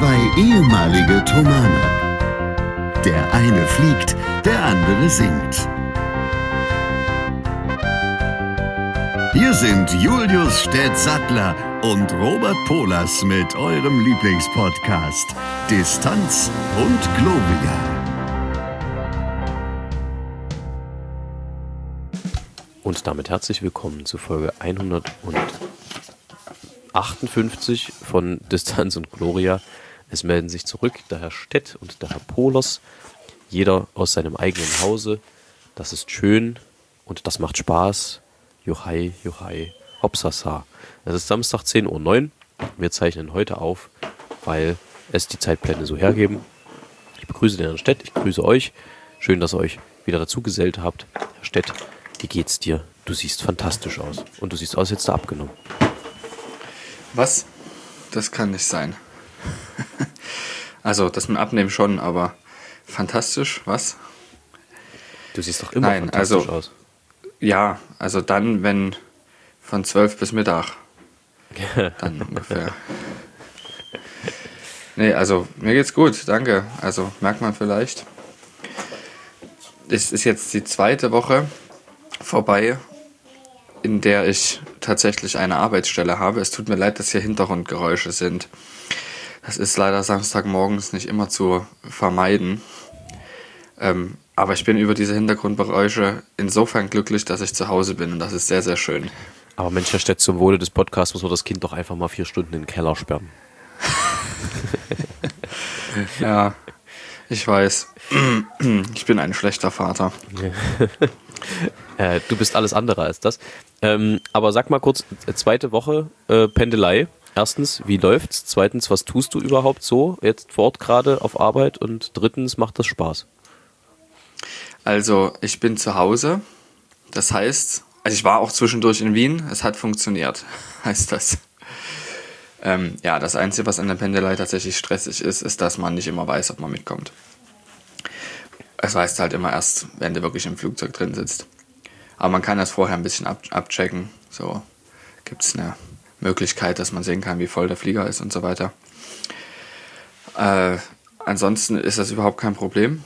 Zwei ehemalige Tomane. Der eine fliegt, der andere singt. Hier sind Julius Städtsattler und Robert Polas mit eurem Lieblingspodcast Distanz und Globia. Und damit herzlich willkommen zu Folge 158 von Distanz und Gloria. Es melden sich zurück der Herr Stett und der Herr Polas, jeder aus seinem eigenen Hause. Das ist schön und das macht Spaß. Juhai, juhai, hopsasa. Es ist Samstag 10:09 Uhr. Wir zeichnen heute auf, weil es die Zeitpläne so hergeben. Ich begrüße den Herrn Stett, ich grüße euch. Schön, dass ihr euch wieder dazu gesellt habt. Herr Stett, wie geht's dir? Du siehst fantastisch aus. Und du siehst aus, jetzt da abgenommen. Was? Das kann nicht sein. Also, das mit dem Abnehmen schon, aber fantastisch, was? Du siehst doch immer fantastisch aus. Ja, also dann, wenn von 12 bis Mittag. Dann ungefähr. Nee, also mir geht's gut, danke. Also merkt man vielleicht. Es ist jetzt die zweite Woche vorbei, in der ich tatsächlich eine Arbeitsstelle habe. Es tut mir leid, dass hier Hintergrundgeräusche sind. Das ist leider Samstagmorgens nicht immer zu vermeiden. Aber ich bin über diese Hintergrundgeräusche insofern glücklich, dass ich zu Hause bin und das ist sehr, sehr schön. Aber Mensch, Herr Stett, zum Wohle des Podcasts muss man das Kind doch einfach mal 4 Stunden in den Keller sperren. Ja, ich weiß. Ich bin ein schlechter Vater. Du bist alles andere als das. Aber sag mal kurz, zweite Woche Pendelei. Erstens, wie läuft's? Zweitens, was tust du überhaupt so jetzt vor Ort gerade auf Arbeit? Und drittens, macht das Spaß? Also, ich bin zu Hause. Das heißt, also ich war auch zwischendurch in Wien. Es hat funktioniert, heißt das. Ja, das Einzige, was an der Pendelei tatsächlich stressig ist, ist, dass man nicht immer weiß, ob man mitkommt. Es weißt halt immer erst, wenn du wirklich im Flugzeug drin sitzt. Aber man kann das vorher ein bisschen abchecken. So gibt es eine Möglichkeit, dass man sehen kann, wie voll der Flieger ist und so weiter. Ansonsten ist das überhaupt kein Problem.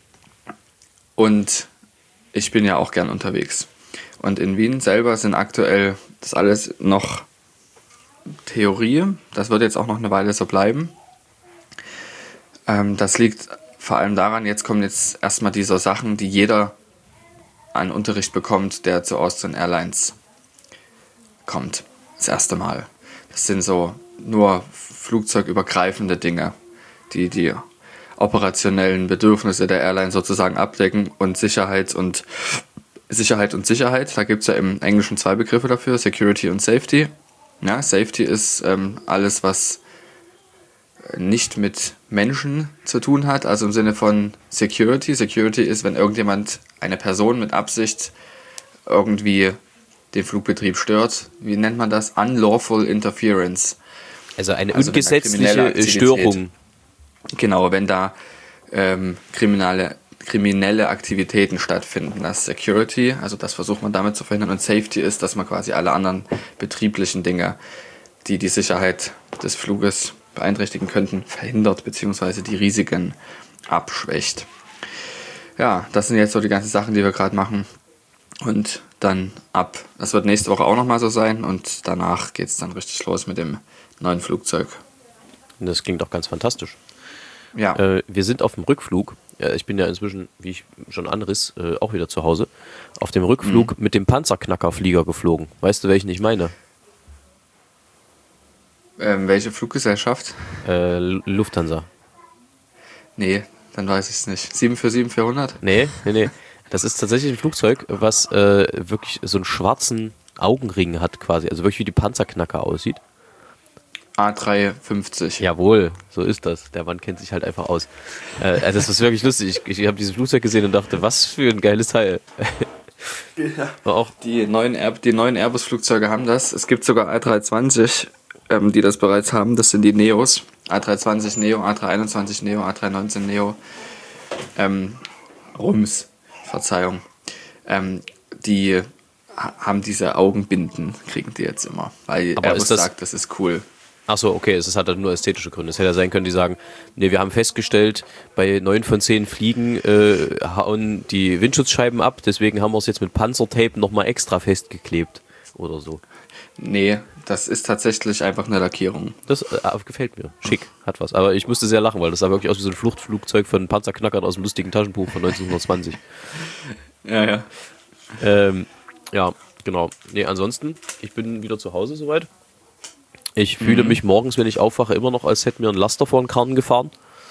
Und ich bin ja auch gern unterwegs. Und in Wien selber sind aktuell das alles noch Theorie. Das wird jetzt auch noch eine Weile so bleiben. Das liegt vor allem daran, jetzt kommen jetzt erstmal diese Sachen, die jeder an Unterricht bekommt, der zu Austrian Airlines kommt. Das erste Mal. Das sind so nur flugzeugübergreifende Dinge, die operationellen Bedürfnisse der Airline sozusagen abdecken und Sicherheit. Da gibt es ja im Englischen 2 Begriffe dafür, Security und Safety. Ja, Safety ist alles, was nicht mit Menschen zu tun hat, also im Sinne von Security. Security ist, wenn irgendjemand, eine Person mit Absicht irgendwie den Flugbetrieb stört. Wie nennt man das? Unlawful Interference. Also eine ungesetzliche Störung. Genau, wenn da kriminelle Aktivitäten stattfinden. Das ist Security, also das versucht man damit zu verhindern. Und Safety ist, dass man quasi alle anderen betrieblichen Dinge, die die Sicherheit des Fluges beeinträchtigen könnten, verhindert bzw. die Risiken abschwächt. Ja, das sind jetzt so die ganzen Sachen, die wir gerade machen. Und dann das wird nächste Woche auch nochmal so sein und danach geht es dann richtig los mit dem neuen Flugzeug. Das klingt auch ganz fantastisch. Ja. Wir sind auf dem Rückflug. Ich bin ja inzwischen, wie ich schon anriss, auch wieder zu Hause. Auf dem Rückflug mit dem Panzerknackerflieger geflogen. Weißt du, welchen ich meine? Welche Fluggesellschaft? Lufthansa. Nee, dann weiß ich es nicht. 747-400? Nee. Das ist tatsächlich ein Flugzeug, was wirklich so einen schwarzen Augenring hat quasi. Also wirklich wie die Panzerknacker aussieht. A350. Jawohl, so ist das. Der Mann kennt sich halt einfach aus. Das ist wirklich lustig. Ich habe dieses Flugzeug gesehen und dachte, was für ein geiles Teil. Ja. Auch die neuen Airbus-Flugzeuge haben das. Es gibt sogar A320, die das bereits haben. Das sind die Neos. A320 Neo, A321 Neo, A319 Neo. Verzeihung. Die haben diese Augenbinden, kriegen die jetzt immer. Weil aber Airbus sagt, das ist cool. Achso, okay, es hat halt nur ästhetische Gründe. Es hätte ja sein können, die sagen, nee, wir haben festgestellt, bei 9 von 10 Fliegen hauen die Windschutzscheiben ab, deswegen haben wir es jetzt mit Panzertape nochmal extra festgeklebt oder so. Nee, das ist tatsächlich einfach eine Lackierung. Das gefällt mir. Schick, hat was. Aber ich musste sehr lachen, weil das sah wirklich aus wie so ein Fluchtflugzeug von Panzerknackern aus dem lustigen Taschenbuch von 1920. Ja. Ja, genau. Nee, ansonsten, ich bin wieder zu Hause soweit. Ich fühle mich morgens, wenn ich aufwache, immer noch, als hätte mir ein Laster vor den Karren gefahren.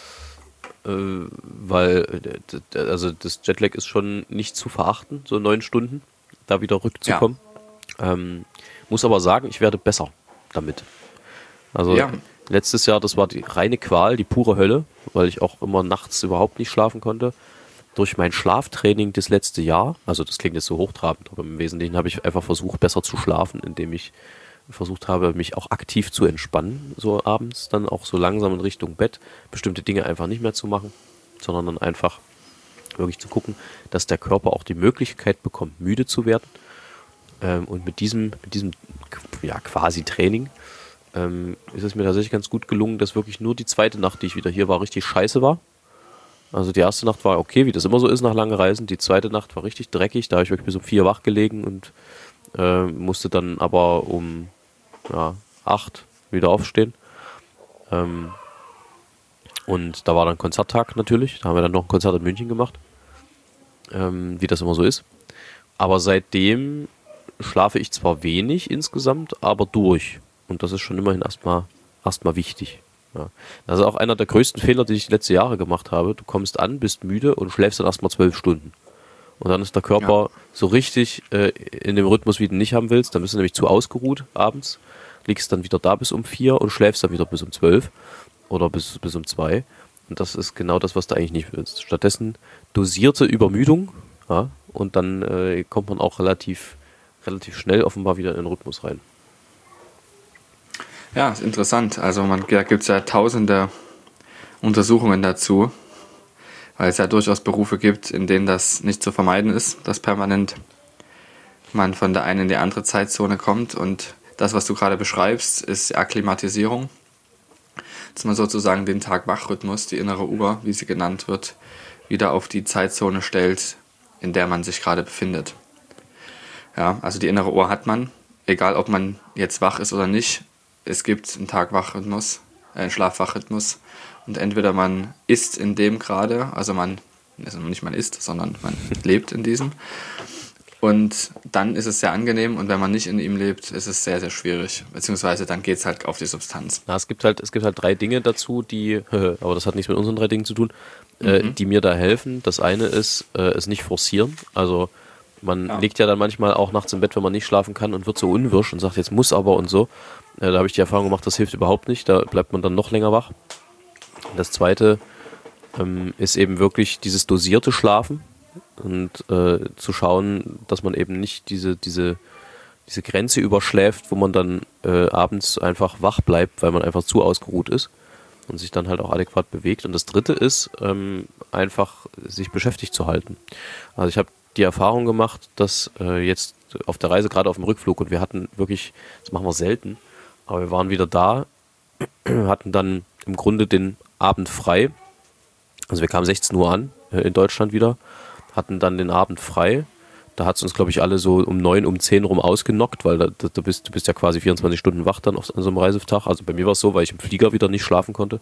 Weil also das Jetlag ist schon nicht zu verachten, so 9 Stunden, da wieder rückzukommen. Ja. Muss aber sagen, ich werde besser damit. Also letztes Jahr, das war die reine Qual, die pure Hölle, weil ich auch immer nachts überhaupt nicht schlafen konnte. Durch mein Schlaftraining das letzte Jahr, also das klingt jetzt so hochtrabend, aber im Wesentlichen habe ich einfach versucht, besser zu schlafen, indem ich versucht habe, mich auch aktiv zu entspannen, so abends, dann auch so langsam in Richtung Bett, bestimmte Dinge einfach nicht mehr zu machen, sondern dann einfach wirklich zu gucken, dass der Körper auch die Möglichkeit bekommt, müde zu werden. Und mit diesem ja, quasi Training ist es mir tatsächlich ganz gut gelungen, dass wirklich nur die zweite Nacht, die ich wieder hier war, richtig scheiße war. Also die erste Nacht war okay, wie das immer so ist nach langen Reisen. Die zweite Nacht war richtig dreckig, da habe ich wirklich bis um 4 wach gelegen und musste dann aber um 8 wieder aufstehen. Und da war dann Konzerttag natürlich. Da haben wir dann noch ein Konzert in München gemacht. Wie das immer so ist. Aber seitdem schlafe ich zwar wenig insgesamt, aber durch. Und das ist schon immerhin erstmal wichtig. Ja. Das ist auch einer der größten Fehler, die ich die letzten Jahre gemacht habe. Du kommst an, bist müde und schläfst dann erstmal 12 Stunden. Und dann ist der Körper so richtig in dem Rhythmus, wie du ihn nicht haben willst. Dann bist du nämlich zu ausgeruht abends, liegst dann wieder da bis um 4 und schläfst dann wieder bis um 12 oder bis um 2. Und das ist genau das, was du eigentlich nicht willst. Stattdessen dosierte Übermüdung, ja, und dann kommt man auch relativ schnell offenbar wieder in den Rhythmus rein. Ja, ist interessant. Also da gibt es ja tausende Untersuchungen dazu, weil es ja durchaus Berufe gibt, in denen das nicht zu vermeiden ist, dass permanent man von der einen in die andere Zeitzone kommt. Und das, was du gerade beschreibst, ist Akklimatisierung. Dass man sozusagen den Tag-Wach-Rhythmus, die innere Uhr, wie sie genannt wird, wieder auf die Zeitzone stellt, in der man sich gerade befindet. Ja, also die innere Uhr hat man, egal ob man jetzt wach ist oder nicht. Es gibt einen Tag-Wach-Rhythmus, einen Schlaf-Wach-Rhythmus. Und entweder man ist in dem gerade, also nicht man ist, sondern man lebt in diesem. Und dann ist es sehr angenehm, und wenn man nicht in ihm lebt, ist es sehr, sehr schwierig. Beziehungsweise dann geht es halt auf die Substanz. Na, es gibt halt 3 Dinge dazu, die, aber das hat nichts mit unseren 3 Dingen zu tun, die mir da helfen. Das eine ist, es nicht forcieren. Also man liegt ja dann manchmal auch nachts im Bett, wenn man nicht schlafen kann, und wird so unwirsch und sagt, jetzt muss aber und so. Da habe ich die Erfahrung gemacht, das hilft überhaupt nicht. Da bleibt man dann noch länger wach. Das zweite ist eben wirklich dieses dosierte Schlafen und zu schauen, dass man eben nicht diese Grenze überschläft, wo man dann abends einfach wach bleibt, weil man einfach zu ausgeruht ist und sich dann halt auch adäquat bewegt. Und das dritte ist, einfach sich beschäftigt zu halten. Also ich habe die Erfahrung gemacht, dass jetzt auf der Reise, gerade auf dem Rückflug, und wir hatten wirklich, das machen wir selten, aber wir waren wieder da, hatten dann im Grunde den Abend frei. Also wir kamen 16 Uhr an in Deutschland wieder, hatten dann den Abend frei. Da hat es uns, glaube ich, alle so um 9, um 10 rum ausgenockt, weil du bist ja quasi 24 Stunden wach dann an so einem Reisetag. Also bei mir war es so, weil ich im Flieger wieder nicht schlafen konnte.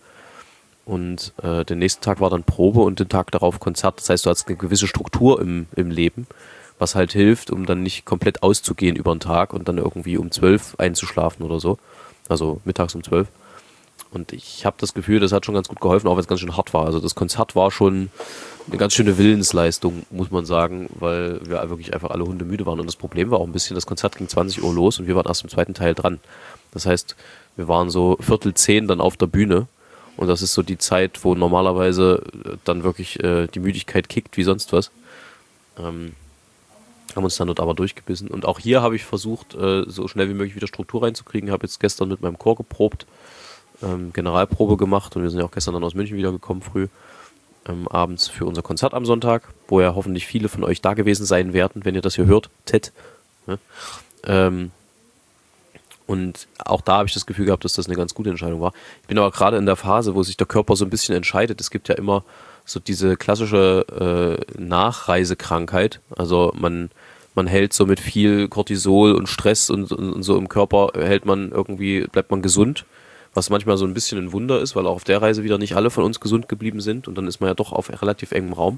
Und den nächsten Tag war dann Probe und den Tag darauf Konzert. Das heißt, du hast eine gewisse Struktur im Leben, was halt hilft, um dann nicht komplett auszugehen über den Tag und dann irgendwie um 12 einzuschlafen oder so. Also mittags um 12. Und ich habe das Gefühl, das hat schon ganz gut geholfen, auch wenn es ganz schön hart war. Also das Konzert war schon eine ganz schöne Willensleistung, muss man sagen, weil wir wirklich einfach alle hundemüde waren. Und das Problem war auch ein bisschen, das Konzert ging 20 Uhr los und wir waren erst im zweiten Teil dran. Das heißt, wir waren so 9:45 dann auf der Bühne. Und das ist so die Zeit, wo normalerweise dann wirklich die Müdigkeit kickt wie sonst was. Haben uns dann dort aber durchgebissen. Und auch hier habe ich versucht, so schnell wie möglich wieder Struktur reinzukriegen. Habe jetzt gestern mit meinem Chor geprobt, Generalprobe gemacht, und wir sind ja auch gestern dann aus München wiedergekommen früh, abends für unser Konzert am Sonntag, wo ja hoffentlich viele von euch da gewesen sein werden, wenn ihr das hier hört, Ted. Ne? Und auch da habe ich das Gefühl gehabt, dass das eine ganz gute Entscheidung war. Ich bin aber gerade in der Phase, wo sich der Körper so ein bisschen entscheidet. Es gibt ja immer so diese klassische Nachreisekrankheit. Also man hält so mit viel Cortisol und Stress und so im Körper bleibt man gesund. Was manchmal so ein bisschen ein Wunder ist, weil auch auf der Reise wieder nicht alle von uns gesund geblieben sind. Und dann ist man ja doch auf relativ engem Raum.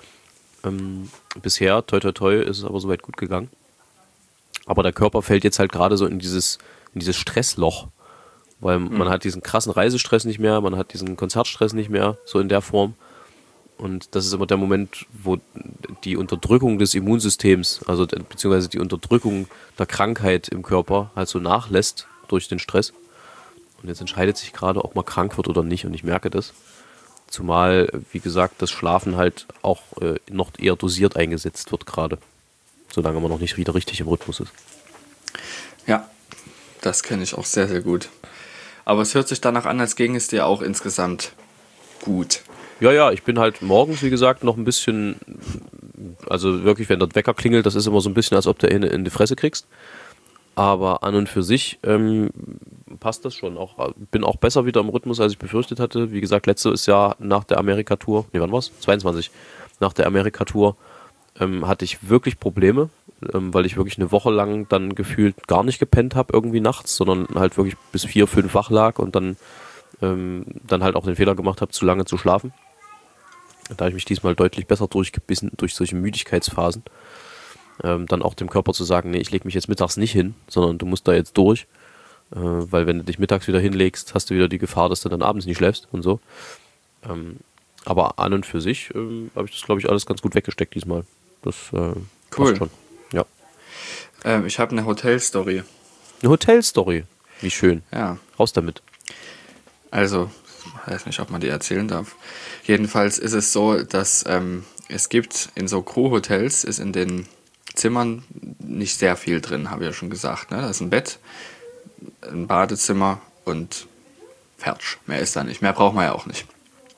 Bisher, toi toi toi, ist es aber soweit gut gegangen. Aber der Körper fällt jetzt halt gerade so in dieses Stressloch, weil man hat diesen krassen Reisestress nicht mehr, man hat diesen Konzertstress nicht mehr, so in der Form. Und das ist immer der Moment, wo die Unterdrückung des Immunsystems, also beziehungsweise die Unterdrückung der Krankheit im Körper halt so nachlässt durch den Stress. Und jetzt entscheidet sich gerade, ob man krank wird oder nicht, und ich merke das. Zumal, wie gesagt, das Schlafen halt auch noch eher dosiert eingesetzt wird gerade, solange man noch nicht wieder richtig im Rhythmus ist. Ja, das kenne ich auch sehr, sehr gut. Aber es hört sich danach an, als ging es dir auch insgesamt gut. Ja, ich bin halt morgens, wie gesagt, noch ein bisschen, also wirklich, wenn der Wecker klingelt, das ist immer so ein bisschen, als ob du in die Fresse kriegst. Aber an und für sich passt das schon. Bin auch besser wieder im Rhythmus, als ich befürchtet hatte. Wie gesagt, letztes Jahr nach der Amerika-Tour, wann war's? 22. Nach der Amerika-Tour hatte ich wirklich Probleme, weil ich wirklich eine Woche lang dann gefühlt gar nicht gepennt habe irgendwie nachts, sondern halt wirklich bis 4, 5 wach lag und dann halt auch den Fehler gemacht habe, zu lange zu schlafen. Da habe ich mich diesmal deutlich besser durchgebissen durch solche Müdigkeitsphasen. Dann auch dem Körper zu sagen, nee, ich lege mich jetzt mittags nicht hin, sondern du musst da jetzt durch, weil wenn du dich mittags wieder hinlegst, hast du wieder die Gefahr, dass du dann abends nicht schläfst und so. Aber an und für sich habe ich das, glaube ich, alles ganz gut weggesteckt diesmal. Das cool. Passt schon. Ja. Ich habe eine Hotelstory. Eine Hotelstory? Wie schön. Ja. Raus damit. Also, ich weiß nicht, ob man die erzählen darf. Jedenfalls ist es so, dass es gibt in so Crew-Hotels, ist in den Zimmern nicht sehr viel drin, habe ich ja schon gesagt. Ne? Da ist ein Bett, ein Badezimmer und fertig. Mehr ist da nicht. Mehr braucht man ja auch nicht.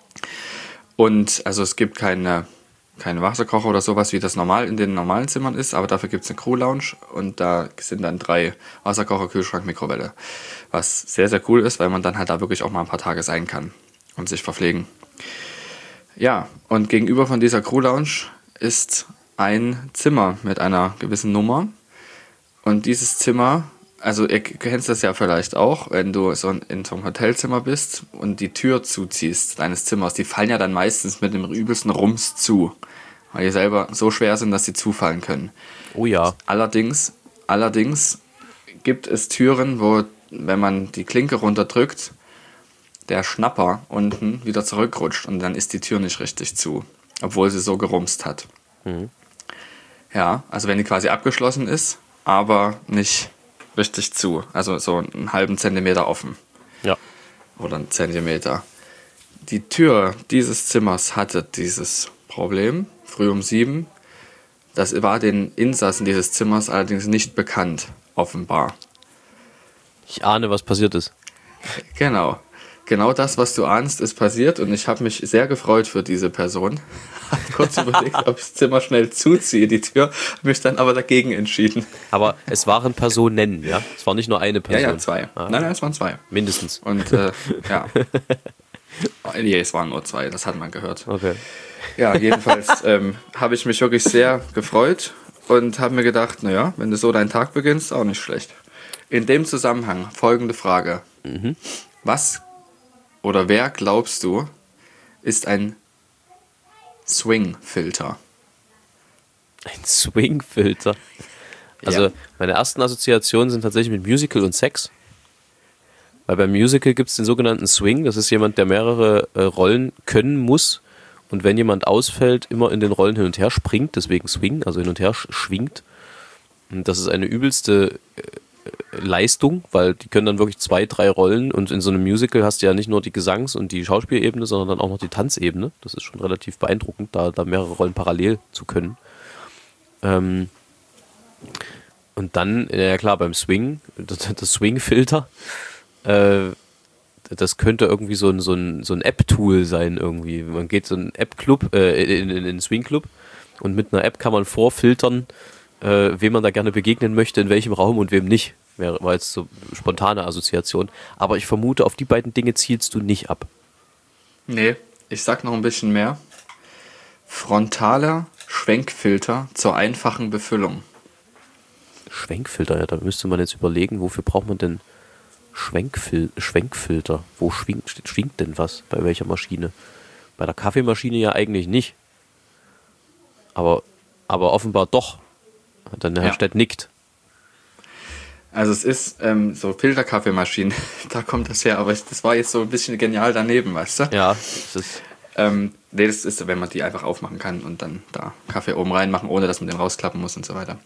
Und also es gibt keine Wasserkocher oder sowas, wie das normal in den normalen Zimmern ist, aber dafür gibt es eine Crew-Lounge und da sind dann 3 Wasserkocher, Kühlschrank, Mikrowelle. Was sehr, sehr cool ist, weil man dann halt da wirklich auch mal ein paar Tage sein kann und sich verpflegen. Ja, und gegenüber von dieser Crew-Lounge ist ein Zimmer mit einer gewissen Nummer. Und dieses Zimmer, also ihr kennst das ja vielleicht auch, wenn du in so einem Hotelzimmer bist und die Tür zuziehst deines Zimmers, die fallen ja dann meistens mit dem übelsten Rums zu, weil die selber so schwer sind, dass sie zufallen können. Oh ja. Allerdings gibt es Türen, wo, wenn man die Klinke runterdrückt, der Schnapper unten wieder zurückrutscht und dann ist die Tür nicht richtig zu, obwohl sie so gerumst hat. Mhm. Ja, also wenn die quasi abgeschlossen ist, aber nicht richtig zu. Also so einen halben Zentimeter offen. Ja. Oder einen Zentimeter. Die Tür dieses Zimmers hatte dieses Problem, früh um 7. Das war den Insassen dieses Zimmers allerdings nicht bekannt, offenbar. Ich ahne, was passiert ist. Genau. Genau das, was du ahnst, ist passiert und ich habe mich sehr gefreut für diese Person. Habe kurz überlegt, ob ich das Zimmer schnell zuziehe, die Tür, habe mich dann aber dagegen entschieden. Aber es waren Personen, ja? Es war nicht nur eine Person. Ja, 2. Ah. Nein, es waren 2. Mindestens. Und ja. Nee, es waren nur 2, das hat man gehört. Okay. Ja, jedenfalls habe ich mich wirklich sehr gefreut und habe mir gedacht, naja, wenn du so deinen Tag beginnst, auch nicht schlecht. In dem Zusammenhang folgende Frage. Mhm. Was oder wer glaubst du, ist ein Swing-Filter? Ein Swing-Filter? Also Ja. meine ersten Assoziationen sind tatsächlich mit Musical und Sex. Weil beim Musical gibt es den sogenannten Swing. Das ist jemand, der mehrere Rollen können muss. Und wenn jemand ausfällt, immer in den Rollen hin und her springt. Deswegen Swing, also hin und her schwingt. Und das ist eine übelste Leistung, weil die können dann wirklich 2, 3 Rollen und in so einem Musical hast du ja nicht nur die Gesangs- und die Schauspielebene, sondern dann auch noch die Tanzebene. Das ist schon relativ beeindruckend, da mehrere Rollen parallel zu können. Und dann, ja klar, beim Swing, das Swing-Filter, das könnte irgendwie so ein App-Tool sein irgendwie. Man geht so in einen App-Club, in einen Swing-Club und mit einer App kann man vorfiltern, wem man da gerne begegnen möchte, in welchem Raum und wem nicht. war jetzt so spontane Assoziation. Aber ich vermute, auf die beiden Dinge zielst du nicht ab. Nee, ich sag noch ein bisschen mehr. Frontaler Schwenkfilter zur einfachen Befüllung. Schwenkfilter, ja, da müsste man jetzt überlegen, wofür braucht man denn Schwenkfilter? Wo schwingt denn was? Bei welcher Maschine? Bei der Kaffeemaschine ja eigentlich nicht. Aber offenbar doch. Dann Herr Stett nickt. Also es ist so Filterkaffeemaschinen, da kommt das her, aber das war jetzt so ein bisschen genial daneben, weißt du? Ja, das ist... Nee, das ist, wenn man die einfach aufmachen kann und dann da Kaffee oben reinmachen, ohne dass man den rausklappen muss und so weiter.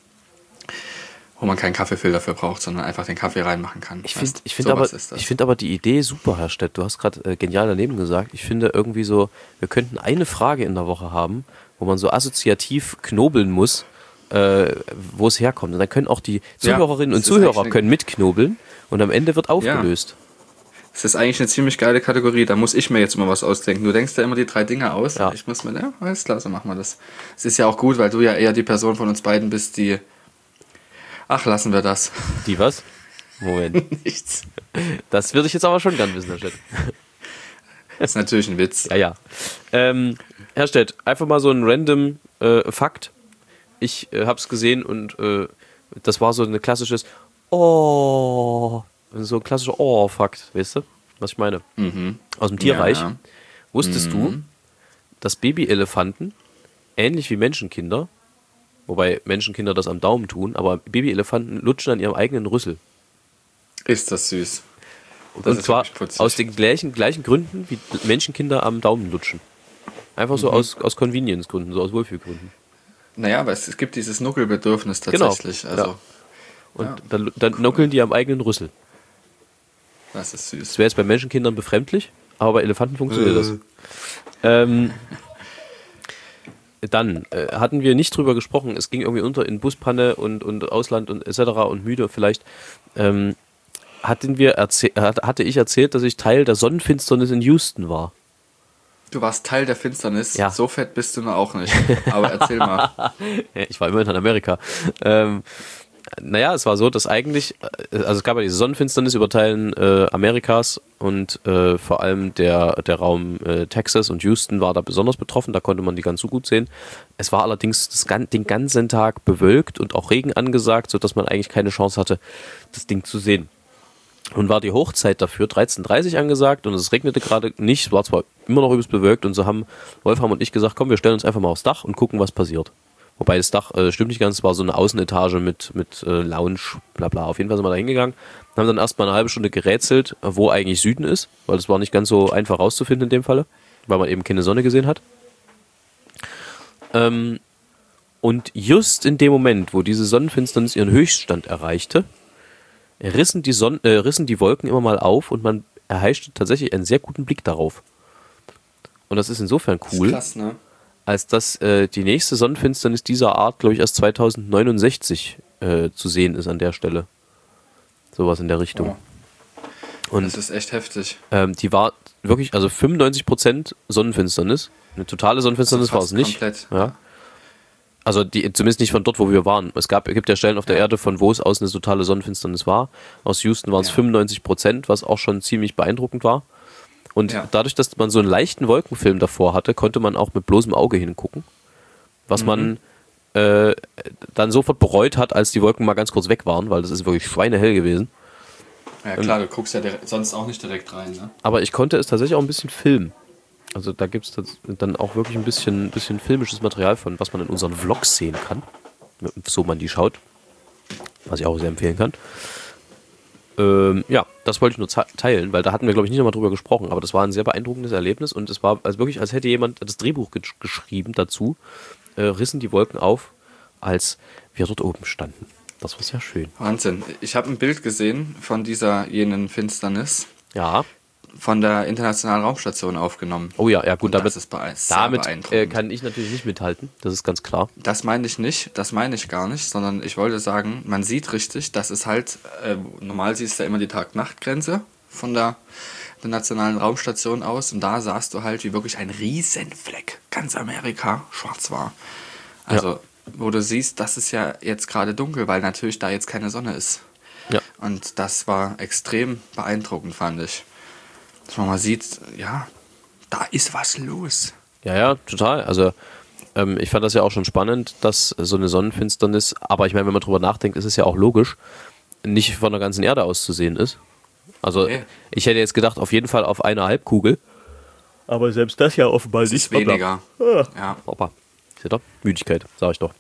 Wo man keinen Kaffeefilter dafür braucht, sondern einfach den Kaffee reinmachen kann. Ich finde aber die Idee super, Herr Stett. Du hast gerade genial daneben gesagt. Ich finde irgendwie so, wir könnten eine Frage in der Woche haben, wo man so assoziativ knobeln muss, wo es herkommt. Und dann können auch die Zuhörerinnen und Zuhörer können mitknobeln und am Ende wird aufgelöst. Ja. Das ist eigentlich eine ziemlich geile Kategorie. Da muss ich mir jetzt mal was ausdenken. Du denkst ja immer die 3 Dinge aus. Ja. Ich muss mir, ja, alles klar, so machen wir das. Es ist ja auch gut, weil du ja eher die Person von uns beiden bist, die... Ach, lassen wir das. Die was? Moment. Nichts. Das würde ich jetzt aber schon gern wissen, Herr Stett. Das ist natürlich ein Witz. Ja. Herr Stett, einfach mal so ein random Fakt. Ich hab's gesehen und das war so ein klassisches Oh... So ein klassischer Fakt, weißt du, was ich meine? Aus dem Tierreich. Ja. Wusstest du, dass Babyelefanten, ähnlich wie Menschenkinder, wobei Menschenkinder das am Daumen tun, aber Babyelefanten lutschen an ihrem eigenen Rüssel. Ist das süß. Und zwar aus den gleichen Gründen, wie Menschenkinder am Daumen lutschen. Einfach so aus Convenience-Gründen, so aus Wohlfühlgründen. Naja, aber es gibt dieses Nuckelbedürfnis tatsächlich. Genau, also, ja. Und dann nuckeln die am eigenen Rüssel. Das ist süß. Das wäre jetzt bei Menschenkindern befremdlich, aber bei Elefanten funktioniert das. Dann hatten wir nicht drüber gesprochen, es ging irgendwie unter in Buspanne und Ausland und etc. und müde vielleicht. Hatte ich erzählt, dass ich Teil der Sonnenfinsternis in Houston war. Du warst Teil der Finsternis? Ja. So fett bist du nur auch nicht. Aber erzähl mal. Ja, ich war immerhin in Amerika. Naja, es war so, dass eigentlich, also es gab ja diese Sonnenfinsternis über Teilen Amerikas und vor allem der Raum Texas und Houston war da besonders betroffen, da konnte man die ganz so gut sehen. Es war allerdings den ganzen Tag bewölkt und auch Regen angesagt, sodass man eigentlich keine Chance hatte, das Ding zu sehen. Und war die Hochzeit dafür 13:30 angesagt und es regnete gerade nicht, es war zwar immer noch übelst bewölkt und so haben Wolfram und ich gesagt, komm, wir stellen uns einfach mal aufs Dach und gucken, was passiert. Wobei das Dach stimmt nicht ganz, es war so eine Außenetage mit Lounge, bla bla. Auf jeden Fall sind wir da hingegangen, haben dann erstmal eine halbe Stunde gerätselt, wo eigentlich Süden ist, weil es war nicht ganz so einfach rauszufinden in dem Falle, weil man eben keine Sonne gesehen hat. Und just in dem Moment, wo diese Sonnenfinsternis ihren Höchststand erreichte, rissen die Wolken immer mal auf und man erheischte tatsächlich einen sehr guten Blick darauf. Und das ist insofern cool. Das ist krass, ne? Als dass die nächste Sonnenfinsternis dieser Art, glaube ich, erst 2069 zu sehen ist an der Stelle. Sowas in der Richtung. Oh. Und das ist echt heftig. Die war wirklich, also 95% Sonnenfinsternis. Eine totale Sonnenfinsternis war es nicht. Komplett. Ja. Also zumindest nicht von dort, wo wir waren. Es gibt ja Stellen auf der Erde, von wo es aus eine totale Sonnenfinsternis war. Aus Houston waren es 95%, was auch schon ziemlich beeindruckend war. Und dadurch, dass man so einen leichten Wolkenfilm davor hatte, konnte man auch mit bloßem Auge hingucken. Was man dann sofort bereut hat, als die Wolken mal ganz kurz weg waren, weil das ist wirklich schweinehell gewesen. Ja klar, du guckst ja sonst auch nicht direkt rein, ne? Aber ich konnte es tatsächlich auch ein bisschen filmen. Also da gibt es dann auch wirklich ein bisschen filmisches Material von, was man in unseren Vlogs sehen kann. So man die schaut. Was ich auch sehr empfehlen kann. Ja, das wollte ich nur teilen, weil da hatten wir, glaube ich, nicht nochmal drüber gesprochen, aber das war ein sehr beeindruckendes Erlebnis und es war also wirklich, als hätte jemand das Drehbuch geschrieben dazu, rissen die Wolken auf, als wir dort oben standen. Das war sehr schön. Wahnsinn. Ich habe ein Bild gesehen von jenen Finsternis. Ja. Von der Internationalen Raumstation aufgenommen. Oh ja, gut, damit kann ich natürlich nicht mithalten, das ist ganz klar. Das meine ich nicht, das meine ich gar nicht, sondern ich wollte sagen, man sieht richtig, dass es halt, normal siehst du ja immer die Tag-Nacht-Grenze von der Nationalen Raumstation aus und da sahst du halt, wie wirklich ein Riesenfleck, ganz Amerika, schwarz war. Also, wo du siehst, das ist ja jetzt gerade dunkel, weil natürlich da jetzt keine Sonne ist. Ja. Und das war extrem beeindruckend, fand ich. Dass man mal sieht, ja, da ist was los. Ja, total. Also ich fand das ja auch schon spannend, dass so eine Sonnenfinsternis, aber ich meine, wenn man drüber nachdenkt, ist es ja auch logisch, nicht von der ganzen Erde aus zu sehen ist. Also ich hätte jetzt gedacht, auf jeden Fall auf einer Halbkugel. Aber selbst das ja offenbar nicht. Ist weniger. Ja. Hoppa. Seht ihr? Müdigkeit, sag ich doch.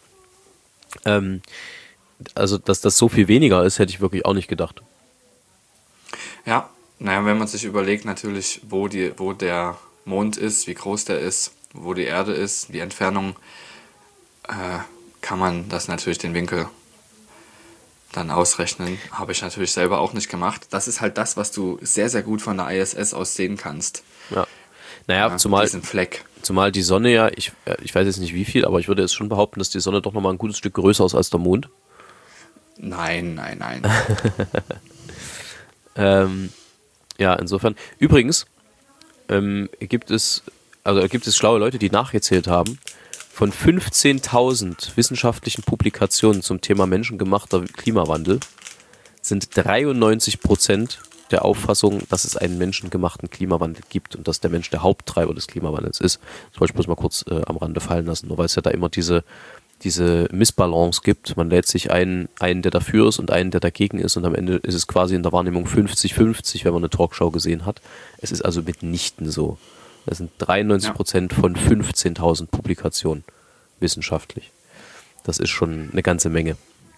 Also, dass das so viel weniger ist, hätte ich wirklich auch nicht gedacht. Ja, naja, wenn man sich überlegt natürlich, wo der Mond ist, wie groß der ist, wo die Erde ist, die Entfernung, kann man das natürlich den Winkel dann ausrechnen. Habe ich natürlich selber auch nicht gemacht. Das ist halt das, was du sehr, sehr gut von der ISS aus sehen kannst. Ja. Naja, zumal diesen Fleck. Zumal die Sonne ja, ich weiß jetzt nicht wie viel, aber ich würde jetzt schon behaupten, dass die Sonne doch nochmal ein gutes Stück größer ist als der Mond. Nein. Ja, insofern. Übrigens gibt es schlaue Leute, die nachgezählt haben, von 15.000 wissenschaftlichen Publikationen zum Thema menschengemachter Klimawandel sind 93% der Auffassung, dass es einen menschengemachten Klimawandel gibt und dass der Mensch der Haupttreiber des Klimawandels ist. Das wollte ich bloß mal kurz am Rande fallen lassen, nur weil es ja da immer diese Missbalance gibt. Man lädt sich einen, der dafür ist und einen, der dagegen ist, und am Ende ist es quasi in der Wahrnehmung 50-50, wenn man eine Talkshow gesehen hat. Es ist also mitnichten so. Das sind 93% von 15.000 Publikationen wissenschaftlich. Das ist schon eine ganze Menge.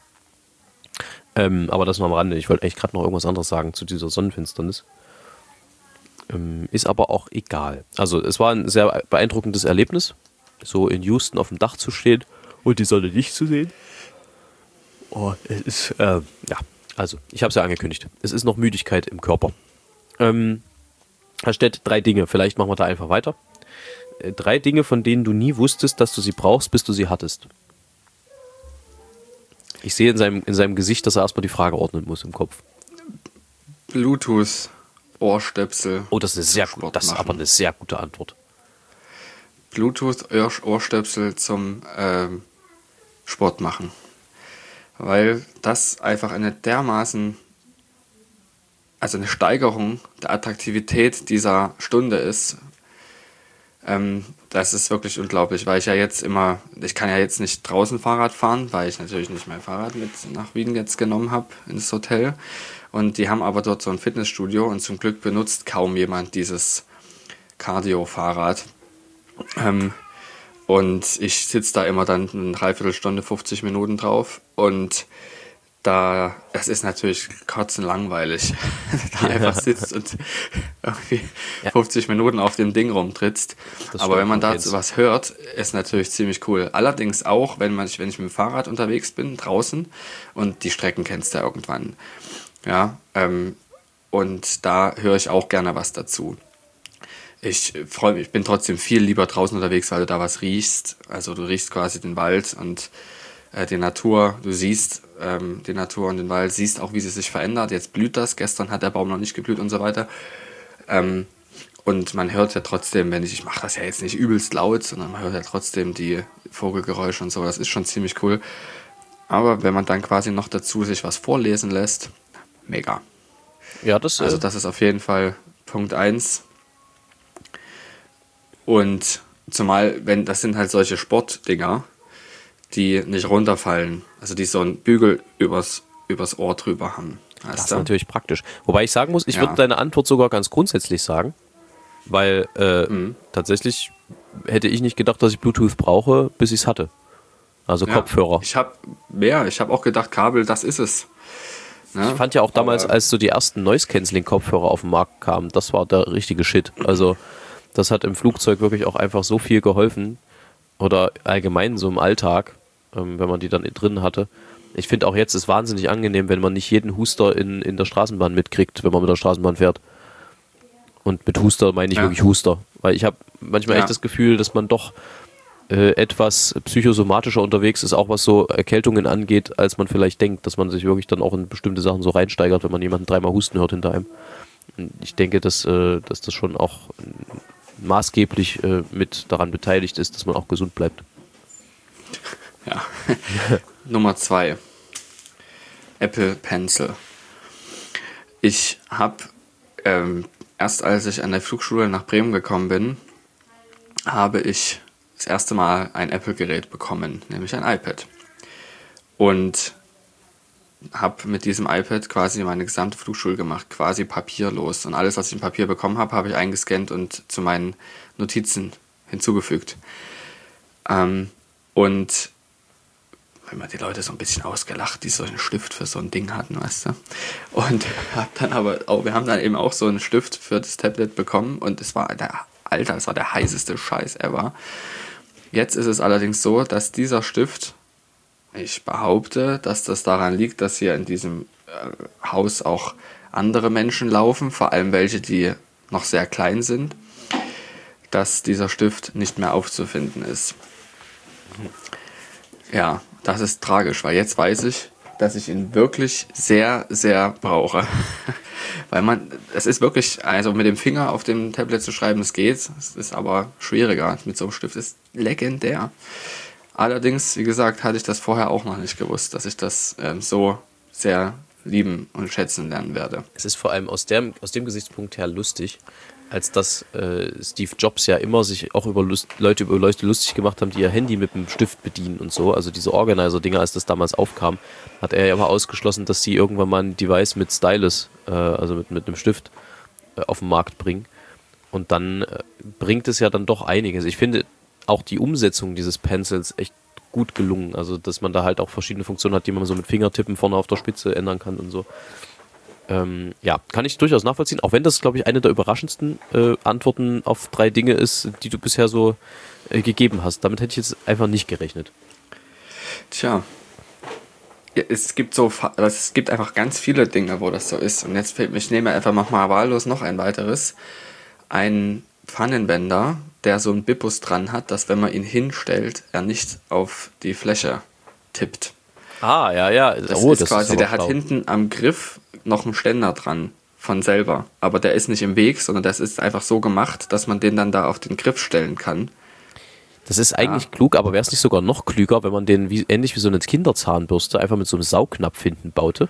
Aber das nur am Rande. Ich wollte eigentlich gerade noch irgendwas anderes sagen zu dieser Sonnenfinsternis. Ist aber auch egal. Also es war ein sehr beeindruckendes Erlebnis, so in Houston auf dem Dach zu stehen und die Sonne nicht zu sehen. Oh, es ist, ja, also ich habe es ja angekündigt. Es ist noch Müdigkeit im Körper. Herr Stett, 3 Dinge. Vielleicht machen wir da einfach weiter. 3 Dinge, von denen du nie wusstest, dass du sie brauchst, bis du sie hattest. Ich sehe in seinem Gesicht, dass er erstmal die Frage ordnen muss im Kopf. Bluetooth, Ohrstöpsel. Oh, das ist aber eine sehr gute Antwort. Bluetooth, Ohrstöpsel zum Sport machen. Weil das einfach eine Steigerung der Attraktivität dieser Stunde ist. Das ist wirklich unglaublich, weil ich kann ja jetzt nicht draußen Fahrrad fahren, weil ich natürlich nicht mein Fahrrad mit nach Wien jetzt genommen habe ins Hotel. Und die haben aber dort so ein Fitnessstudio und zum Glück benutzt kaum jemand dieses Cardio-Fahrrad. Und ich sitze da immer dann eine Dreiviertelstunde, 50 Minuten drauf und es ist natürlich kotzenlangweilig, da einfach sitzt und irgendwie 50 Minuten auf dem Ding rumtrittst. Aber wenn man dazu was hört, ist natürlich ziemlich cool. Allerdings auch, wenn ich mit dem Fahrrad unterwegs bin, draußen, und die Strecken kennst du ja irgendwann. Ja, und da höre ich auch gerne was dazu. Ich bin trotzdem viel lieber draußen unterwegs, weil du da was riechst. Also du riechst quasi den Wald und die Natur, du siehst die Natur und den Wald, siehst auch, wie sie sich verändert. Jetzt blüht das, gestern hat der Baum noch nicht geblüht und so weiter. Und man hört ja trotzdem, ich mache das ja jetzt nicht übelst laut, sondern man hört ja trotzdem die Vogelgeräusche und so, das ist schon ziemlich cool. Aber wenn man dann quasi noch dazu sich was vorlesen lässt, mega. Ja, das ist auf jeden Fall Punkt 1. Und zumal, das sind halt solche Sportdinger, die nicht runterfallen, also die so einen Bügel übers Ohr drüber haben. Das ist natürlich praktisch. Wobei ich sagen muss, ich würde deine Antwort sogar ganz grundsätzlich sagen, weil tatsächlich hätte ich nicht gedacht, dass ich Bluetooth brauche, bis ich es hatte. Also Kopfhörer. Ich habe auch gedacht, Kabel, das ist es. Ja? Ich fand ja auch damals, als so die ersten Noise-Canceling-Kopfhörer auf den Markt kamen, das war der richtige Shit. Also das hat im Flugzeug wirklich auch einfach so viel geholfen. Oder allgemein so im Alltag, wenn man die dann drin hatte. Ich finde auch jetzt ist wahnsinnig angenehm, wenn man nicht jeden Huster in der Straßenbahn mitkriegt, wenn man mit der Straßenbahn fährt. Und mit Huster meine ich wirklich Huster. Weil ich habe manchmal echt das Gefühl, dass man doch etwas psychosomatischer unterwegs ist, auch was so Erkältungen angeht, als man vielleicht denkt, dass man sich wirklich dann auch in bestimmte Sachen so reinsteigert, wenn man jemanden 3-mal husten hört hinter einem. Und ich denke, dass das schon auch maßgeblich mit daran beteiligt ist, dass man auch gesund bleibt. Ja. Nummer 2. Apple Pencil. Ich habe erst als ich an der Flugschule nach Bremen gekommen bin, habe ich das erste Mal ein Apple-Gerät bekommen, nämlich ein iPad. Und habe mit diesem iPad quasi meine gesamte Flugschule gemacht, quasi papierlos. Und alles, was ich in Papier bekommen habe, habe ich eingescannt und zu meinen Notizen hinzugefügt. Und wenn man die Leute so ein bisschen ausgelacht, die so einen Stift für so ein Ding hatten, weißt du. Und wir haben dann eben auch so einen Stift für das Tablet bekommen und das war der heißeste Scheiß ever. Jetzt ist es allerdings so, dass dieser Stift, ich behaupte, dass das daran liegt, dass hier in diesem Haus auch andere Menschen laufen, vor allem welche, die noch sehr klein sind, dass dieser Stift nicht mehr aufzufinden ist. Ja, das ist tragisch, weil jetzt weiß ich, dass ich ihn wirklich sehr, sehr brauche. Weil es ist wirklich, also mit dem Finger auf dem Tablet zu schreiben, es geht, es ist aber schwieriger mit so einem Stift, es ist legendär. Allerdings, wie gesagt, hatte ich das vorher auch noch nicht gewusst, dass ich das so sehr lieben und schätzen lernen werde. Es ist vor allem aus dem Gesichtspunkt her lustig, als dass Steve Jobs ja immer sich auch über Leute lustig gemacht haben, die ihr Handy mit dem Stift bedienen und so. Also diese Organizer-Dinger, als das damals aufkam, hat er ja immer ausgeschlossen, dass sie irgendwann mal ein Device mit Stylus, also mit einem Stift, auf den Markt bringen. Und dann bringt es ja dann doch einiges. Ich finde auch die Umsetzung dieses Pencils echt gut gelungen. Also dass man da halt auch verschiedene Funktionen hat, die man so mit Fingertippen vorne auf der Spitze ändern kann und so. Ja, kann ich durchaus nachvollziehen, auch wenn das, glaube ich, eine der überraschendsten Antworten auf 3 Dinge ist, die du bisher so gegeben hast. Damit hätte ich jetzt einfach nicht gerechnet. Tja, ja, es gibt einfach ganz viele Dinge, wo das so ist. Und jetzt ich nehme einfach mal wahllos noch ein weiteres. Ein Pfannenbänder, der so einen Bippus dran hat, dass wenn man ihn hinstellt, er nicht auf die Fläche tippt. Ah, ja. Das ist quasi, der hat hinten am Griff noch einen Ständer dran von selber. Aber der ist nicht im Weg, sondern das ist einfach so gemacht, dass man den dann da auf den Griff stellen kann. Das ist eigentlich klug, aber wäre es nicht sogar noch klüger, wenn man den ähnlich wie so eine Kinderzahnbürste einfach mit so einem Saugnapf hinten baute?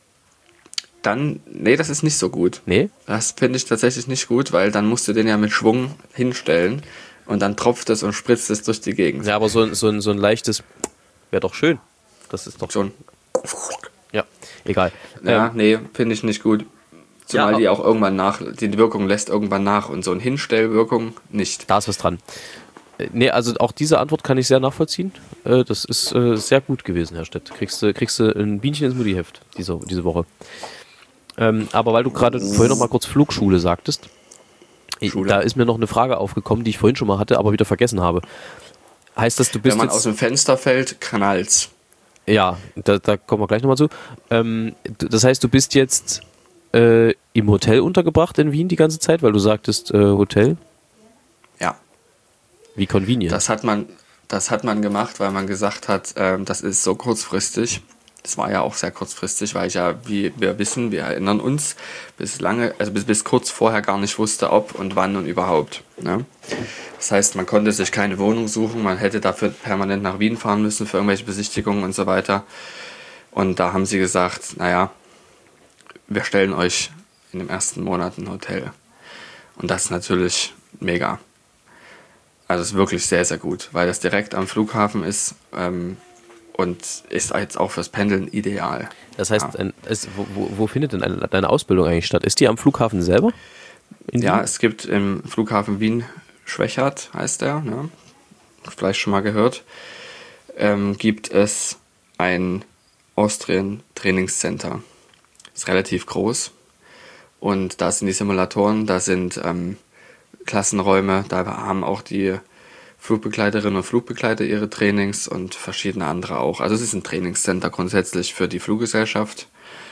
Nee, das ist nicht so gut. Nee? Das finde ich tatsächlich nicht gut, weil dann musst du den ja mit Schwung hinstellen und dann tropft es und spritzt es durch die Gegend. Ja, aber so ein leichtes wäre doch schön. Das ist doch schon. Ja, egal. Ja, nee, finde ich nicht gut. Zumal die auch irgendwann die Wirkung lässt irgendwann nach und so eine Hinstellwirkung nicht. Da ist was dran. Nee, also auch diese Antwort kann ich sehr nachvollziehen. Das ist sehr gut gewesen, Herr Stett. Kriegst du ein Bienchen ins Mutti-Heft diese Woche. Aber weil du gerade vorhin noch mal kurz Flugschule sagtest, da ist mir noch eine Frage aufgekommen, die ich vorhin schon mal hatte, aber wieder vergessen habe. Heißt das, du bist Wenn man jetzt aus dem Fenster fällt, knallt's. Ja, da kommen wir gleich nochmal zu. Das heißt, du bist jetzt im Hotel untergebracht in Wien die ganze Zeit, weil du sagtest Hotel? Ja. Wie convenient. Das hat man gemacht, weil man gesagt hat, das ist so kurzfristig. Das war ja auch sehr kurzfristig, weil ich ja, wie wir wissen, wir erinnern uns, bis kurz vorher gar nicht wusste, ob und wann und überhaupt. Ne? Das heißt, man konnte sich keine Wohnung suchen, man hätte dafür permanent nach Wien fahren müssen für irgendwelche Besichtigungen und so weiter. Und da haben sie gesagt, naja, wir stellen euch in dem ersten Monat ein Hotel. Und das ist natürlich mega. Also es ist wirklich sehr, sehr gut, weil das direkt am Flughafen ist und ist jetzt auch fürs Pendeln ideal. Das heißt, wo findet denn deine Ausbildung eigentlich statt? Ist die am Flughafen selber? Ja, es gibt im Flughafen Wien-Schwechat, heißt der, ne? Vielleicht schon mal gehört, gibt es ein Austrian Trainingscenter. Ist relativ groß und da sind die Simulatoren, da sind Klassenräume, da haben auch die Flugbegleiterinnen und Flugbegleiter ihre Trainings und verschiedene andere auch. Also es ist ein Trainingscenter grundsätzlich für die Fluggesellschaft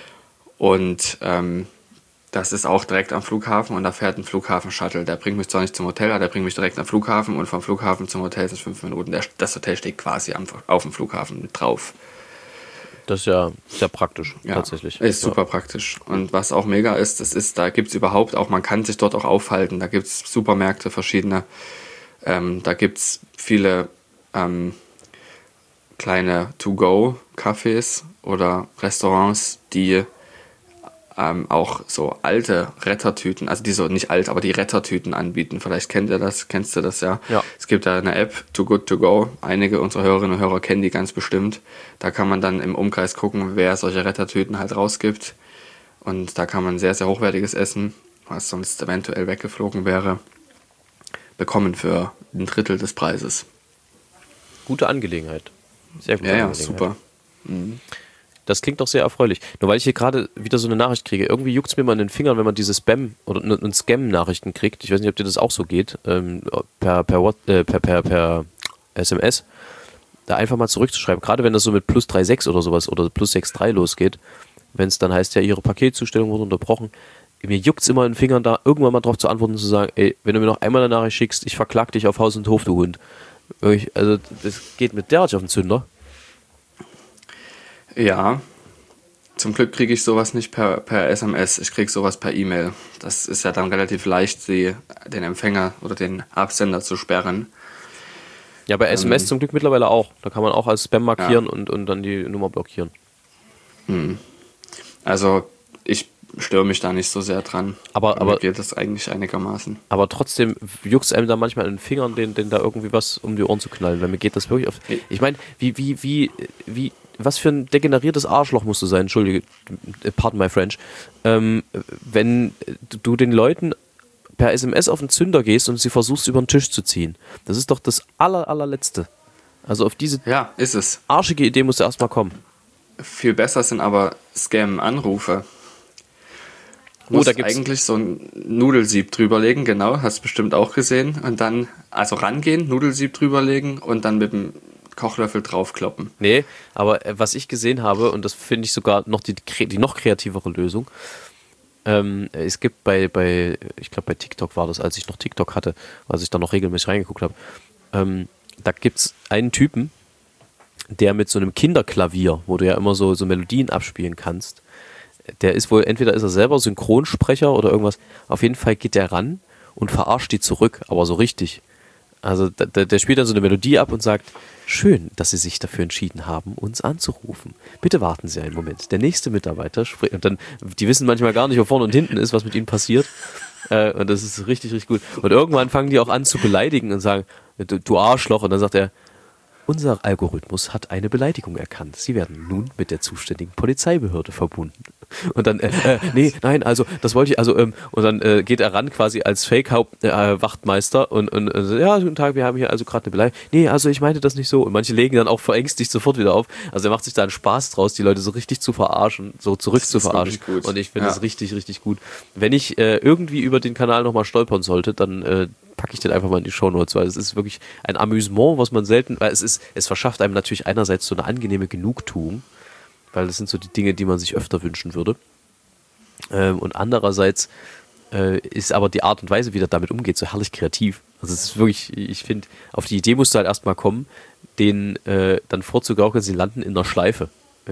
und das ist auch direkt am Flughafen und da fährt ein Flughafen-Shuttle. Der bringt mich zwar nicht zum Hotel, aber der bringt mich direkt am Flughafen und vom Flughafen zum Hotel sind 5 Minuten. Das Hotel steht quasi auf dem Flughafen mit drauf. Das ist ja sehr praktisch, ja, tatsächlich. Ist super praktisch. Und was auch mega ist, da gibt es überhaupt auch, man kann sich dort auch aufhalten. Da gibt es Supermärkte, verschiedene. Da gibt es viele kleine To-Go-Cafés oder Restaurants, die auch so alte Rettertüten, also die so nicht alt, aber die Rettertüten anbieten. Vielleicht kennst du das ja. Ja. Es gibt da eine App, Too Good To Go. Einige unserer Hörerinnen und Hörer kennen die ganz bestimmt. Da kann man dann im Umkreis gucken, wer solche Rettertüten halt rausgibt. Und da kann man sehr, sehr hochwertiges Essen, was sonst eventuell weggeflogen wäre, bekommen für 1/3 des Preises. Gute Angelegenheit. Sehr gute Ja, Angelegenheit. super. Das klingt doch sehr erfreulich. Nur weil ich hier gerade wieder so eine Nachricht kriege. Irgendwie juckt es mir mal in den Fingern, wenn man diese Spam- oder Scam-Nachrichten kriegt. Ich weiß nicht, ob dir das auch so geht. Per SMS. Da einfach mal zurückzuschreiben. Gerade wenn das so mit +36 oder sowas oder +63 losgeht. Wenn es dann heißt, ja, Ihre Paketzustellung wurde unterbrochen. Mir juckt es immer in den Fingern, da irgendwann mal drauf zu antworten und zu sagen, ey, wenn du mir noch einmal eine Nachricht schickst, ich verklag dich auf Haus und Hof, du Hund. Also das geht mit derart auf den Zünder. Ja, zum Glück kriege ich sowas nicht per SMS, ich kriege sowas per E-Mail. Das ist ja dann relativ leicht, den Empfänger oder den Absender zu sperren. Ja, bei SMS zum Glück mittlerweile auch. Da kann man auch als Spam markieren und dann die Nummer blockieren. Also ich störe mich da nicht so sehr dran. Aber mir geht das eigentlich einigermaßen. Aber trotzdem juckt es einem da manchmal in den Fingern, den da irgendwie was um die Ohren zu knallen. Weil mir geht das wirklich auf... Ich meine, was für ein degeneriertes Arschloch musst du sein, entschuldige, pardon my French, wenn du den Leuten per SMS auf den Zünder gehst und sie versuchst über den Tisch zu ziehen. Das ist doch das allerletzte. Also auf diese ist es. arschige Idee musst du erstmal kommen. Viel besser sind aber Scam-Anrufe. Du musst eigentlich so ein Nudelsieb drüberlegen, genau, hast bestimmt auch gesehen. Und dann, also rangehen, Nudelsieb drüberlegen und dann mit dem Kochlöffel draufkloppen. Nee, aber was ich gesehen habe, und das finde ich sogar noch die noch kreativere Lösung, es gibt ich glaube bei TikTok war das, als ich noch TikTok hatte, als ich da noch regelmäßig reingeguckt habe, da gibt es einen Typen, der mit so einem Kinderklavier, wo du ja immer so Melodien abspielen kannst, der ist wohl, entweder ist er selber Synchronsprecher oder irgendwas, auf jeden Fall geht der ran und verarscht die zurück, aber so richtig. Also der spielt dann so eine Melodie ab und sagt, schön, dass Sie sich dafür entschieden haben, uns anzurufen. Bitte warten Sie einen Moment. Der nächste Mitarbeiter spricht. Und dann, die wissen manchmal gar nicht, wo vorne und hinten ist, was mit ihnen passiert. Und das ist richtig, richtig gut. Und irgendwann fangen die auch an zu beleidigen und sagen, du Arschloch. Und dann sagt er, unser Algorithmus hat eine Beleidigung erkannt. Sie werden nun mit der zuständigen Polizeibehörde verbunden. Und dann, nein, also, das wollte ich, und dann geht er ran quasi als Fake-Wachtmeister und ja, guten Tag, wir haben hier also gerade eine Beleidigung. Nee, also ich meinte das nicht so. Und manche legen dann auch verängstigt sofort wieder auf. Also er macht sich da einen Spaß draus, die Leute so richtig zu verarschen, so zurück zu verarschen. Und ich finde das richtig, richtig gut. Wenn ich irgendwie über den Kanal nochmal stolpern sollte, dann packe ich den einfach mal in die Shownotes, weil es ist wirklich ein Amüsement, was man selten, weil es verschafft einem natürlich einerseits so eine angenehme Genugtuung, weil das sind so die Dinge, die man sich öfter wünschen würde. Und andererseits ist aber die Art und Weise, wie er damit umgeht, so herrlich kreativ. Also es ist wirklich, ich finde, auf die Idee musst du halt erstmal kommen, den dann vorzugaukeln, sie landen in einer Schleife.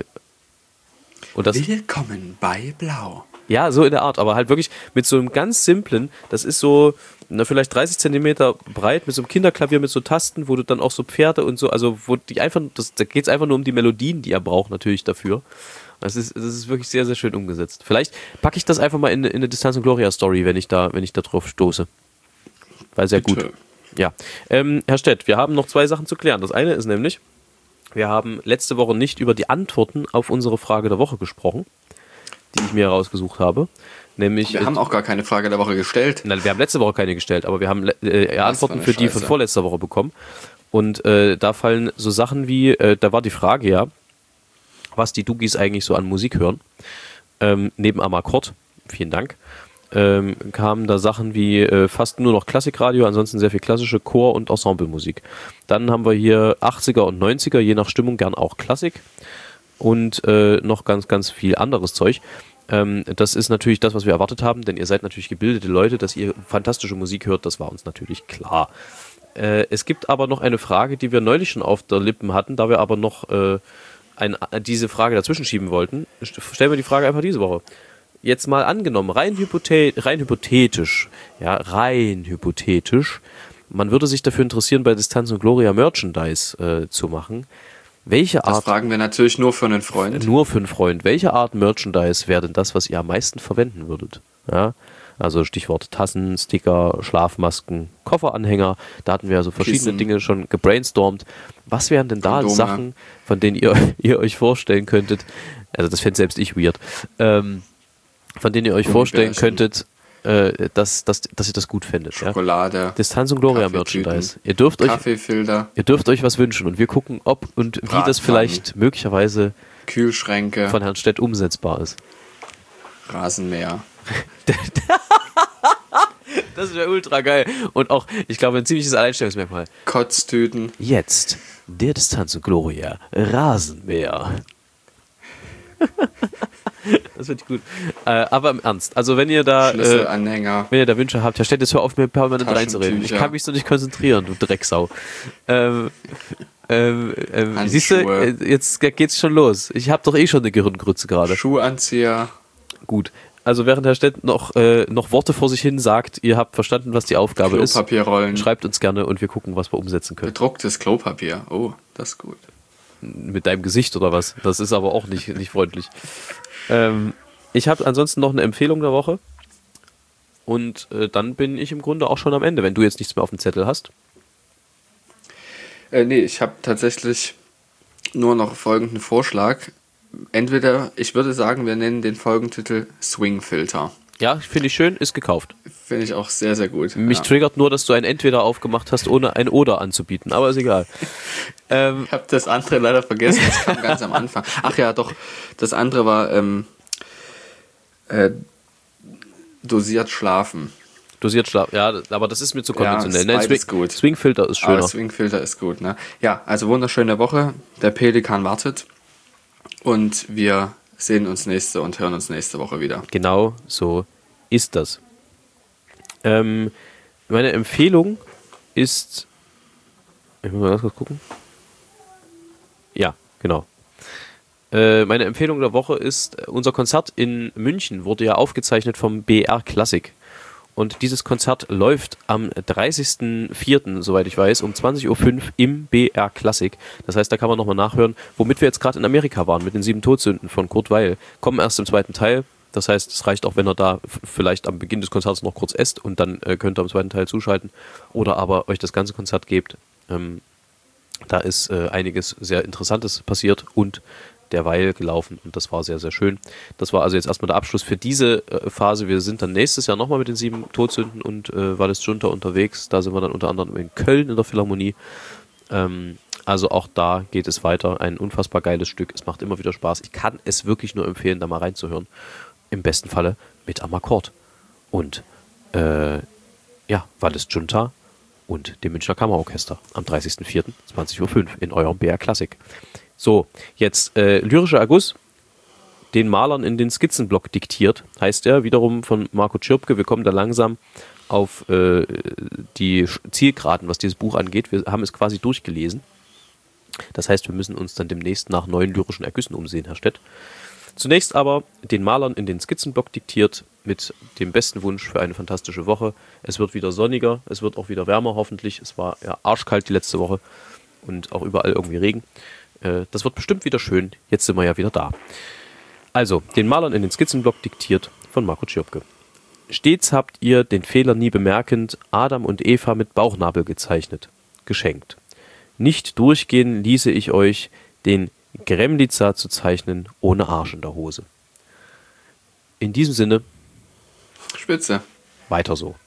Und das, Willkommen bei Blau. ja, so in der Art, aber halt wirklich mit so einem ganz simplen, das ist so, vielleicht 30 Zentimeter breit, mit so einem Kinderklavier mit so Tasten, wo du dann auch so Pferde und so, also wo die einfach, da geht es einfach nur um die Melodien, die er braucht natürlich dafür. Das ist wirklich sehr, sehr schön umgesetzt. Vielleicht packe ich das einfach mal in eine Distanz und Gloria Story, wenn ich da drauf stoße. Weil sehr Bitte. gut. Ja. Herr Stett, wir haben noch 2 Sachen zu klären. Das eine ist nämlich, wir haben letzte Woche nicht über die Antworten auf unsere Frage der Woche gesprochen, die ich mir herausgesucht habe. Nämlich, Wir haben auch gar keine Frage der Woche gestellt. Nein, wir haben letzte Woche keine gestellt, aber wir haben Antworten für die von Scheiße. vorletzter Woche bekommen. Und da fallen so Sachen wie, da war die Frage ja, was die Dugis eigentlich so an Musik hören. Neben Amakord, vielen Dank, kamen da Sachen wie fast nur noch Klassikradio, ansonsten sehr viel klassische Chor- und Ensemblemusik. Dann haben wir hier 80er und 90er, je nach Stimmung gern auch Klassik und noch ganz, ganz viel anderes Zeug. Das ist natürlich das, was wir erwartet haben, denn ihr seid natürlich gebildete Leute, dass ihr fantastische Musik hört, das war uns natürlich klar. Es gibt aber noch eine Frage, die wir neulich schon auf der Lippen hatten, da wir aber noch diese Frage dazwischen schieben wollten. Stellen wir die Frage einfach diese Woche. Jetzt mal angenommen, rein hypothetisch, man würde sich dafür interessieren, bei Distanz und Gloria Merchandise zu machen. Welche Das Art, fragen wir natürlich nur für einen Freund. nur für einen Freund, welche Art Merchandise wäre denn das, was ihr am meisten verwenden würdet? Ja, also Stichwort Tassen, Sticker, Schlafmasken, Kofferanhänger, da hatten wir also verschiedene Kissen. Dinge schon gebrainstormt. Was wären denn da Kondome. Sachen, von denen ihr euch vorstellen könntet, also das fände selbst ich weird, von denen ihr euch vorstellen Gummibärchen. könntet, dass ihr das gut findet. Ja? Schokolade, Distanz und Gloria Kaffeetüten, Merchandise. Ihr dürft euch Kaffeefilter, was wünschen und wir gucken, ob und wie das Bratpfannen. vielleicht möglicherweise Kühlschränke, von Herrn Stett umsetzbar ist. Rasenmäher. Das wäre ultra geil. Und auch, ich glaube, ein ziemliches Alleinstellungsmerkmal. Kotztüten. Jetzt der Distanz und Gloria Rasenmäher. Das finde ich gut. Aber im Ernst, also wenn ihr da Schlüsselanhänger. Wünsche habt, Herr Stett, jetzt hör auf, mir permanent reinzureden. Ich Taschentücher. kann mich so nicht konzentrieren, du Drecksau. Siehst du, Handschuhe. jetzt geht's schon los. Ich habe doch eh schon eine Gehirngrütze gerade. Schuhanzieher. Gut. Also während Herr Stett noch Worte vor sich hin sagt, ihr habt verstanden, was die Aufgabe ist, Klopapierrollen. schreibt uns gerne und wir gucken, was wir umsetzen können. Bedrucktes Klopapier. Oh, das ist gut. Mit deinem Gesicht oder was? Das ist aber auch nicht freundlich. Ich habe ansonsten noch eine Empfehlung der Woche und dann bin ich im Grunde auch schon am Ende, wenn du jetzt nichts mehr auf dem Zettel hast. Nee, ich habe tatsächlich nur noch folgenden Vorschlag. Entweder, ich würde sagen, wir nennen den Folgentitel Swing-Filter. Ja, finde ich schön, ist gekauft. Finde ich auch sehr, sehr gut. Mich triggert nur, dass du ein Entweder aufgemacht hast, ohne ein Oder anzubieten, aber ist egal. Ich habe das andere leider vergessen, das kam ganz am Anfang. Ach ja, doch, das andere war dosiert schlafen. Dosiert Schlaf, ja, aber das ist mir zu konventionell. ist beides gut. Swingfilter ist Aber schöner. Swing-Filter ist gut, ne? Ja, also wunderschöne Woche. Der Pelikan wartet. Und wir sehen uns und hören uns nächste Woche wieder. Genau so ist das. Meine Empfehlung ist. Ich muss mal ganz kurz gucken. Ja, genau. Meine Empfehlung der Woche ist, unser Konzert in München wurde ja aufgezeichnet vom BR Classic. Und dieses Konzert läuft am 30.04., soweit ich weiß, um 20.05 Uhr im BR Classic. Das heißt, da kann man nochmal nachhören, womit wir jetzt gerade in Amerika waren, mit den 7 Todsünden von Kurt Weil. Kommen erst im zweiten Teil. Das heißt, es reicht auch, wenn ihr da vielleicht am Beginn des Konzerts noch kurz esst und dann könnt ihr am zweiten Teil zuschalten. Oder aber euch das ganze Konzert gebt. Da ist einiges sehr Interessantes passiert und derweil gelaufen und das war sehr, sehr schön. Das war also jetzt erstmal der Abschluss für diese Phase. Wir sind dann nächstes Jahr nochmal mit den 7 Todsünden und Wallis Junta unterwegs. Da sind wir dann unter anderem in Köln in der Philharmonie. Also auch da geht es weiter. Ein unfassbar geiles Stück. Es macht immer wieder Spaß. Ich kann es wirklich nur empfehlen, da mal reinzuhören. Im besten Falle mit Amakord. Und Wallis Junta und dem Münchner Kammerorchester am 30.04. 20.05 Uhr in eurem BR Classic. So, jetzt lyrischer Erguss, den Malern in den Skizzenblock diktiert, heißt er, wiederum von Marco Tschirpke. Wir kommen da langsam auf die Zielgeraden, was dieses Buch angeht. Wir haben es quasi durchgelesen. Das heißt, wir müssen uns dann demnächst nach neuen lyrischen Ergüssen umsehen, Herr Stett. Zunächst aber den Malern in den Skizzenblock diktiert mit dem besten Wunsch für eine fantastische Woche. Es wird wieder sonniger, es wird auch wieder wärmer hoffentlich. Es war ja arschkalt die letzte Woche und auch überall irgendwie Regen. Das wird bestimmt wieder schön. Jetzt sind wir ja wieder da. Also, den Malern in den Skizzenblock diktiert von Marco Tschirpke. Stets habt ihr, den Fehler nie bemerkend, Adam und Eva mit Bauchnabel gezeichnet. Geschenkt. Nicht durchgehen ließe ich euch, den Gremliza zu zeichnen, ohne Arsch in der Hose. In diesem Sinne, Spitze. weiter so.